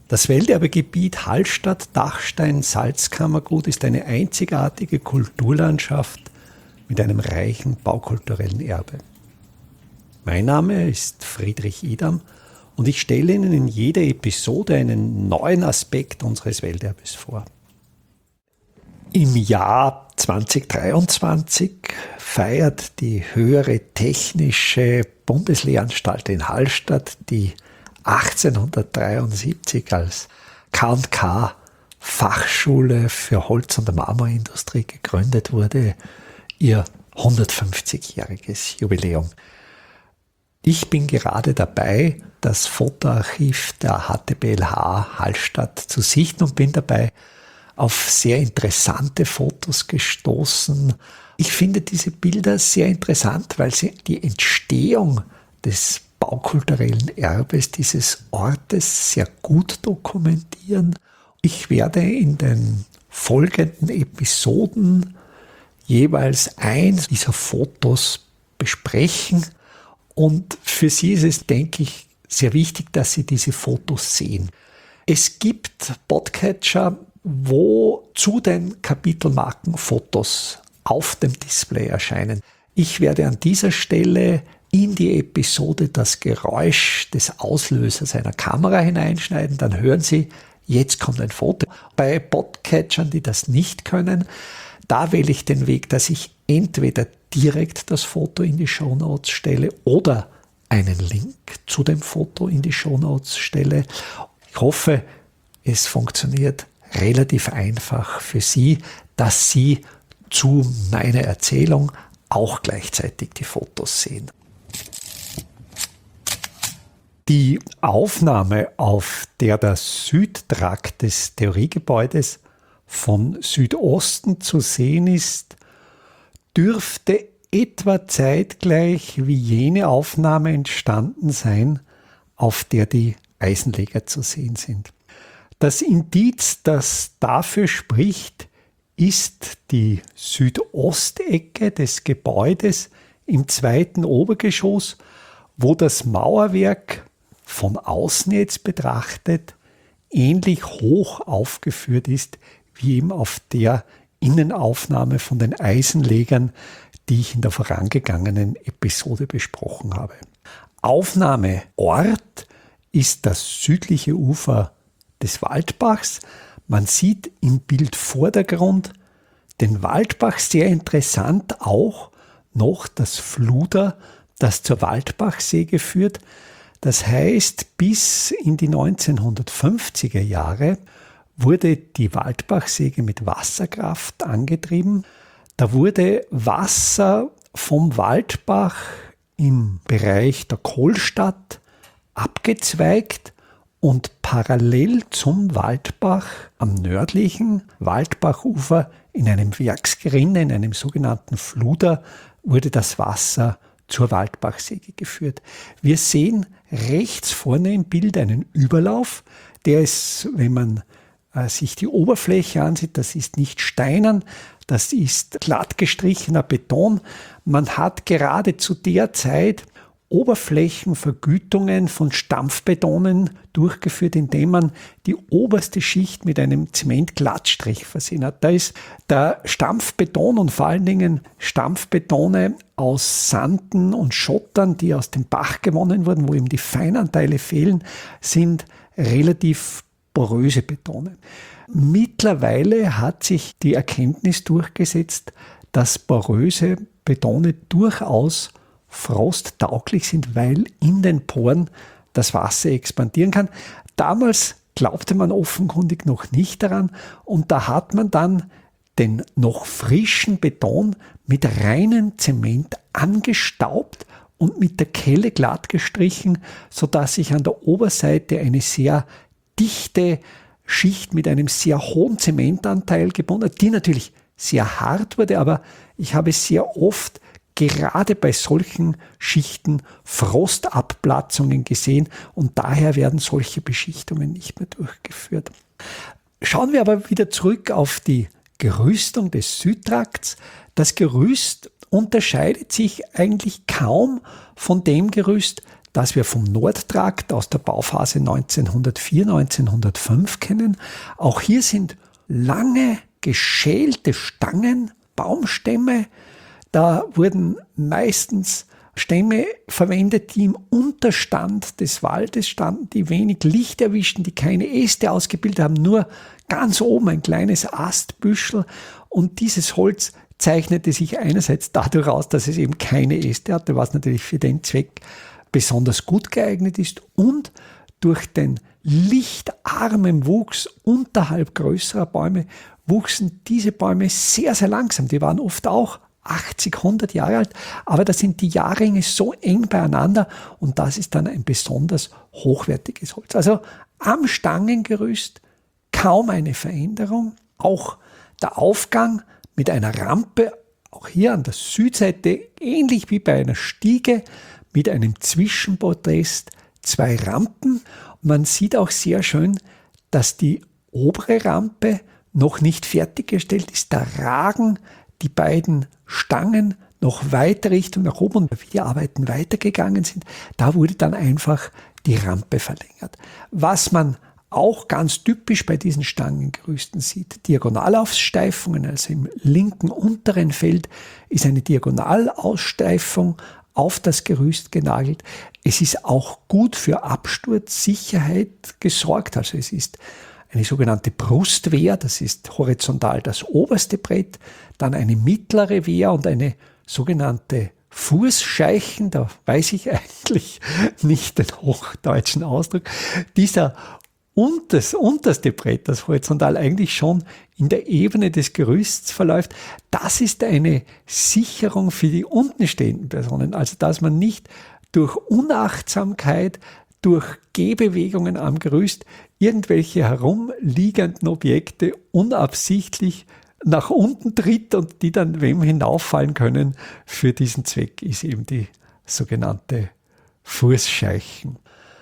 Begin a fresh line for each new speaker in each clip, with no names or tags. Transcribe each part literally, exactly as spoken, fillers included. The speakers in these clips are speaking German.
Das Welterbegebiet Hallstatt-Dachstein-Salzkammergut ist eine einzigartige Kulturlandschaft mit einem reichen baukulturellen Erbe. Mein Name ist Friedrich Idam und ich stelle Ihnen in jeder Episode einen neuen Aspekt unseres Welterbes vor. Im Jahr zweitausenddreiundzwanzig feiert die Höhere Technische Bundeslehranstalt in Hallstatt, die achtzehnhundertdreiundsiebzig als K und K Fachschule für Holz- und Marmorindustrie gegründet wurde, ihr hundertfünfzigjähriges Jubiläum. Ich bin gerade dabei, das Fotoarchiv der H T B L H Hallstatt zu sichten und bin dabei auf sehr interessante Fotos gestoßen. Ich finde diese Bilder sehr interessant, weil sie die Entstehung des baukulturellen Erbes dieses Ortes sehr gut dokumentieren. Ich werde in den folgenden Episoden jeweils eins dieser Fotos besprechen. Und für Sie ist es, denke ich, sehr wichtig, dass Sie diese Fotos sehen. Es gibt Podcatcher, wo zu den Kapitelmarken Fotos auf dem Display erscheinen. Ich werde an dieser Stelle in die Episode das Geräusch des Auslösers einer Kamera hineinschneiden. Dann hören Sie, jetzt kommt ein Foto. Bei Podcatchern, die das nicht können, da wähle ich den Weg, dass ich entweder direkt das Foto in die Shownotes stelle oder einen Link zu dem Foto in die Shownotes stelle. Ich hoffe, es funktioniert relativ einfach für Sie, dass Sie zu meiner Erzählung auch gleichzeitig die Fotos sehen. Die Aufnahme, auf der der Südtrakt des Theoriegebäudes von Südosten zu sehen ist, dürfte etwa zeitgleich wie jene Aufnahme entstanden sein, auf der die Eisenleger zu sehen sind. Das Indiz, das dafür spricht, ist die Südostecke des Gebäudes im zweiten Obergeschoss, wo das Mauerwerk von außen jetzt betrachtet ähnlich hoch aufgeführt ist, wie eben auf der Innenaufnahme von den Eisenlegern, die ich in der vorangegangenen Episode besprochen habe. Aufnahmeort ist das südliche Ufer des Waldbachs. Man sieht im Bildvordergrund den Waldbach, sehr interessant auch noch das Fluder, das zur Waldbachsäge führt. Das heißt, bis in die neunzehnhundertfünfziger Jahre wurde die Waldbachsäge mit Wasserkraft angetrieben. Da wurde Wasser vom Waldbach im Bereich der Kohlstadt abgezweigt und parallel zum Waldbach am nördlichen Waldbachufer in einem Werksgerinne, in einem sogenannten Fluder, wurde das Wasser zur Waldbachsäge geführt. Wir sehen rechts vorne im Bild einen Überlauf, der ist, wenn man äh, sich die Oberfläche ansieht, das ist nicht steinern, das ist glatt gestrichener Beton. Man hat gerade zu der Zeit Oberflächenvergütungen von Stampfbetonen durchgeführt, indem man die oberste Schicht mit einem Zementglattstrich versehen hat. Da ist der Stampfbeton und vor allen Dingen Stampfbetone aus Sanden und Schottern, die aus dem Bach gewonnen wurden, wo eben die Feinanteile fehlen, sind relativ poröse Betone. Mittlerweile hat sich die Erkenntnis durchgesetzt, dass poröse Betone durchaus frosttauglich sind, weil in den Poren das Wasser expandieren kann. Damals glaubte man offenkundig noch nicht daran und da hat man dann den noch frischen Beton mit reinem Zement angestaubt und mit der Kelle glatt gestrichen, sodass sich an der Oberseite eine sehr dichte Schicht mit einem sehr hohen Zementanteil gebunden hat, die natürlich sehr hart wurde, aber ich habe sehr oft gerade bei solchen Schichten Frostabplatzungen gesehen und daher werden solche Beschichtungen nicht mehr durchgeführt. Schauen wir aber wieder zurück auf die Gerüstung des Südtrakts. Das Gerüst unterscheidet sich eigentlich kaum von dem Gerüst, das wir vom Nordtrakt aus der Bauphase neunzehnhundertvier, neunzehnhundertfünf kennen. Auch hier sind lange geschälte Stangen, Baumstämme. Da wurden meistens Stämme verwendet, die im Unterstand des Waldes standen, die wenig Licht erwischten, die keine Äste ausgebildet haben, nur ganz oben ein kleines Astbüschel. Und dieses Holz zeichnete sich einerseits dadurch aus, dass es eben keine Äste hatte, was natürlich für den Zweck besonders gut geeignet ist, und durch den lichtarmen Wuchs unterhalb größerer Bäume wuchsen diese Bäume sehr, sehr langsam. Die waren oft auch achtzig, hundert Jahre alt, aber da sind die Jahrringe so eng beieinander und das ist dann ein besonders hochwertiges Holz. Also am Stangengerüst kaum eine Veränderung, auch der Aufgang mit einer Rampe, auch hier an der Südseite, ähnlich wie bei einer Stiege, mit einem Zwischenpodest, zwei Rampen. Man sieht auch sehr schön, dass die obere Rampe noch nicht fertiggestellt ist. Da ragen die beiden Stangen noch weiter Richtung nach oben, und wie die Arbeiten weitergegangen sind, da wurde dann einfach die Rampe verlängert. Was man auch ganz typisch bei diesen Stangengerüsten sieht, Diagonalaussteifungen, also im linken unteren Feld ist eine Diagonalaussteifung auf das Gerüst genagelt. Es ist auch gut für Absturzsicherheit gesorgt, also es ist eine sogenannte Brustwehr, das ist horizontal das oberste Brett, dann eine mittlere Wehr und eine sogenannte Fußscheichen, da weiß ich eigentlich nicht den hochdeutschen Ausdruck. Dieser unters, unterste Brett, das horizontal eigentlich schon in der Ebene des Gerüsts verläuft, das ist eine Sicherung für die unten stehenden Personen, also dass man nicht durch Unachtsamkeit, durch Gehbewegungen am Gerüst irgendwelche herumliegenden Objekte unabsichtlich nach unten tritt und die dann wem hinauffallen können. Für diesen Zweck ist eben die sogenannte Fußscheichen.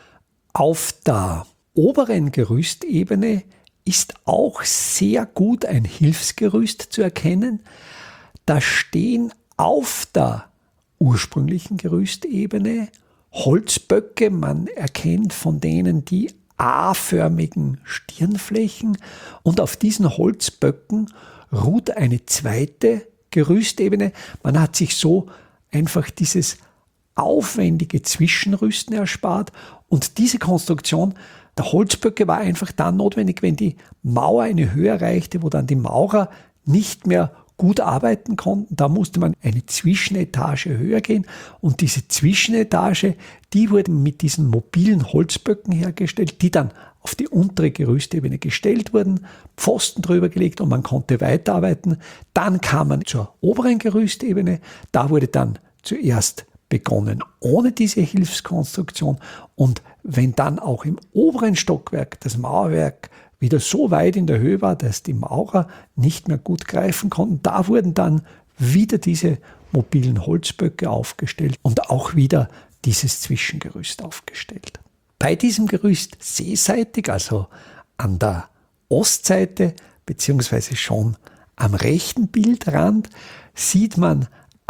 Auf der oberen Gerüstebene ist auch sehr gut ein Hilfsgerüst zu erkennen. Da stehen auf der ursprünglichen Gerüstebene Holzböcke, man erkennt von denen die A-förmigen Stirnflächen, und auf diesen Holzböcken ruht eine zweite Gerüstebene. Man hat sich so einfach dieses aufwendige Zwischenrüsten erspart, und diese Konstruktion der Holzböcke war einfach dann notwendig, wenn die Mauer eine Höhe erreichte, wo dann die Maurer nicht mehr gut arbeiten konnten. Da musste man eine Zwischenetage höher gehen, und diese Zwischenetage, die wurden mit diesen mobilen Holzböcken hergestellt, die dann auf die untere Gerüstebene gestellt wurden, Pfosten drüber gelegt und man konnte weiterarbeiten. Dann kam man zur oberen Gerüstebene, da wurde dann zuerst begonnen ohne diese Hilfskonstruktion, und wenn dann auch im oberen Stockwerk das Mauerwerk wieder so weit in der Höhe war, dass die Maurer nicht mehr gut greifen konnten, da wurden dann wieder diese mobilen Holzböcke aufgestellt und auch wieder dieses Zwischengerüst aufgestellt. Bei diesem Gerüst seeseitig, also an der Ostseite beziehungsweise schon am rechten Bildrand, sieht man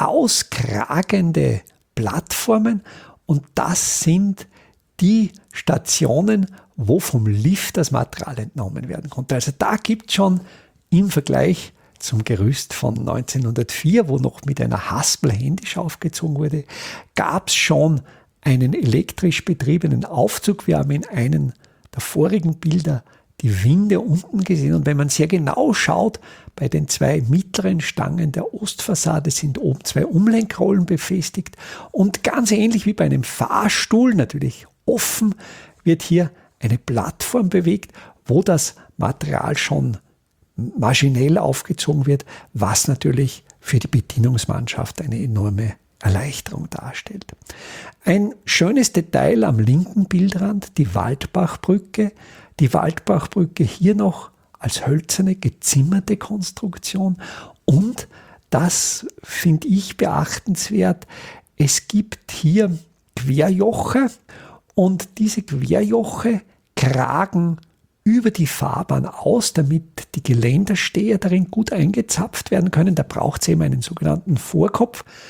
auskragende Plattformen, und das sind die Stationen, wo vom Lift das Material entnommen werden konnte. Also da gibt es schon im Vergleich zum Gerüst von neunzehnhundertvier, wo noch mit einer Haspel händisch aufgezogen wurde, gab es schon einen elektrisch betriebenen Aufzug. Wir haben in einem der vorigen Bilder die Winde unten gesehen, und wenn man sehr genau schaut, bei den zwei mittleren Stangen der Ostfassade sind oben zwei Umlenkrollen befestigt, und ganz ähnlich wie bei einem Fahrstuhl, natürlich offen, wird hier eine Plattform bewegt, wo das Material schon maschinell aufgezogen wird, was natürlich für die Bedienungsmannschaft eine enorme Erleichterung darstellt. Ein schönes Detail am linken Bildrand, die Waldbachbrücke. Die Waldbachbrücke hier noch als hölzerne, gezimmerte Konstruktion, und das finde ich beachtenswert. Es gibt hier Querjoche, und diese Querjoche kragen über die Fahrbahn aus, damit die Geländersteher darin gut eingezapft werden können. Da braucht es eben einen sogenannten Vorkopf.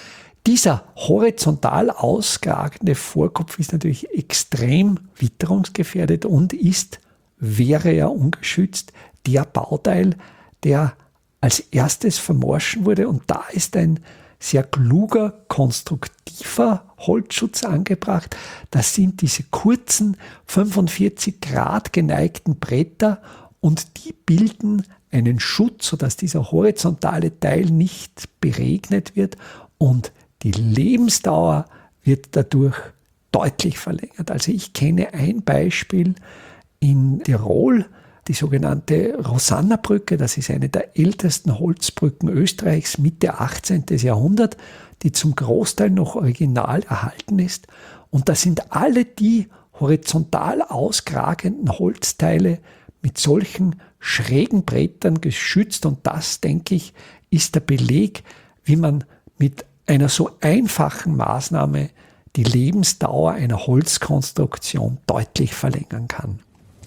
Dieser horizontal auskragende Vorkopf ist natürlich extrem witterungsgefährdet und ist, wäre er ungeschützt, der Bauteil, der als erstes vermorschen wurde. Und da ist ein sehr kluger, konstruktiver Holzschutz angebracht. Das sind diese kurzen, fünfundvierzig Grad geneigten Bretter und die bilden einen Schutz, sodass dieser horizontale Teil nicht beregnet wird und die Lebensdauer wird dadurch deutlich verlängert. Also ich kenne ein Beispiel in Tirol, die sogenannte Rosanna-Brücke. Das ist eine der ältesten Holzbrücken Österreichs, Mitte achtzehnten Jahrhundert, die zum Großteil noch original erhalten ist. Und da sind alle die horizontal auskragenden Holzteile mit solchen schrägen Brettern geschützt. Und das, denke ich, ist der Beleg, wie man mit einer so einfachen Maßnahme die Lebensdauer einer Holzkonstruktion deutlich verlängern kann.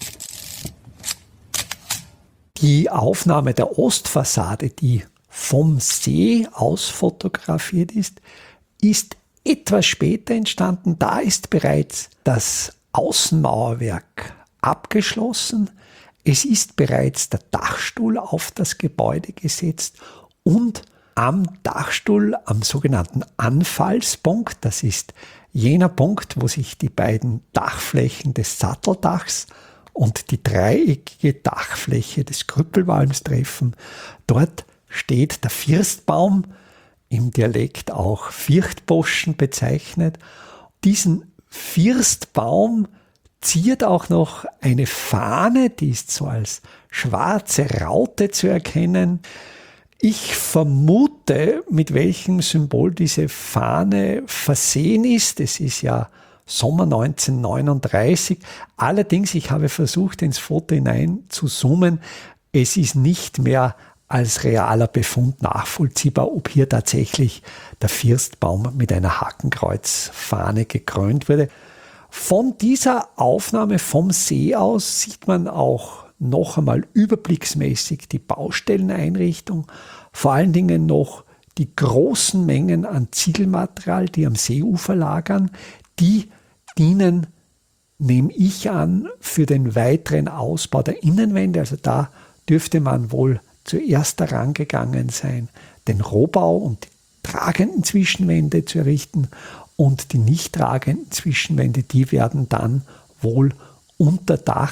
Die Aufnahme der Ostfassade, die vom See aus fotografiert ist, ist etwas später entstanden. Da ist bereits das Außenmauerwerk abgeschlossen. Es ist bereits der Dachstuhl auf das Gebäude gesetzt und am Dachstuhl, am sogenannten Anfallspunkt, das ist jener Punkt, wo sich die beiden Dachflächen des Satteldachs und die dreieckige Dachfläche des Krüppelwalms treffen. Dort steht der Firstbaum, im Dialekt auch Firchtboschen bezeichnet. Diesen Firstbaum ziert auch noch eine Fahne, die ist so als schwarze Raute zu erkennen. Ich vermute, mit welchem Symbol diese Fahne versehen ist. Es ist ja Sommer neunzehnhundertneununddreißig. Allerdings, ich habe versucht, ins Foto hinein zu zoomen. Es ist nicht mehr als realer Befund nachvollziehbar, ob hier tatsächlich der Firstbaum mit einer Hakenkreuzfahne gekrönt wurde. Von dieser Aufnahme vom See aus sieht man auch noch einmal überblicksmäßig die Baustelleneinrichtung, vor allen Dingen noch die großen Mengen an Ziegelmaterial, die am Seeufer lagern, die dienen, nehme ich an, für den weiteren Ausbau der Innenwände. Also da dürfte man wohl zuerst daran gegangen sein, den Rohbau und die tragenden Zwischenwände zu errichten, und die nicht tragenden Zwischenwände, die werden dann wohl unter Dach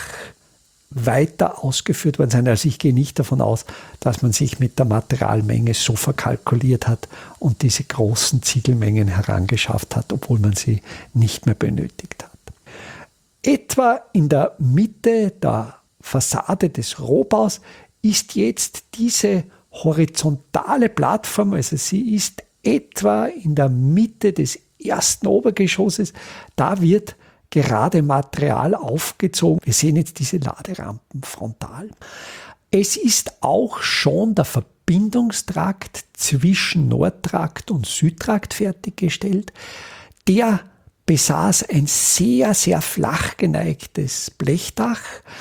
weiter ausgeführt worden sein. Also ich gehe nicht davon aus, dass man sich mit der Materialmenge so verkalkuliert hat und diese großen Ziegelmengen herangeschafft hat, obwohl man sie nicht mehr benötigt hat. Etwa in der Mitte der Fassade des Rohbaus ist jetzt diese horizontale Plattform, also sie ist etwa in der Mitte des ersten Obergeschosses, da wird gerade Material aufgezogen. Wir sehen jetzt diese Laderampen frontal. Es ist auch schon der Verbindungstrakt zwischen Nordtrakt und Südtrakt fertiggestellt. Der besaß ein sehr, sehr flach geneigtes Blechdach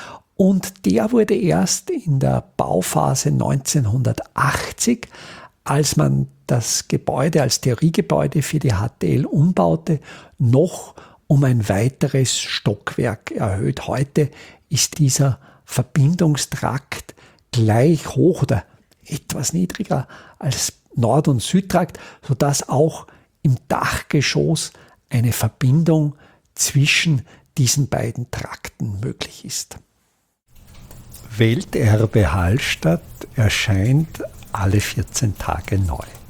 und der wurde erst in der Bauphase neunzehnhundertachtzig, als man das Gebäude als Theoriegebäude für die H T L umbaute, noch um ein weiteres Stockwerk erhöht. Heute ist dieser Verbindungstrakt gleich hoch oder etwas niedriger als Nord- und Südtrakt, sodass auch im Dachgeschoss eine Verbindung zwischen diesen beiden Trakten möglich ist. Welterbe Hallstatt erscheint alle vierzehn Tage neu.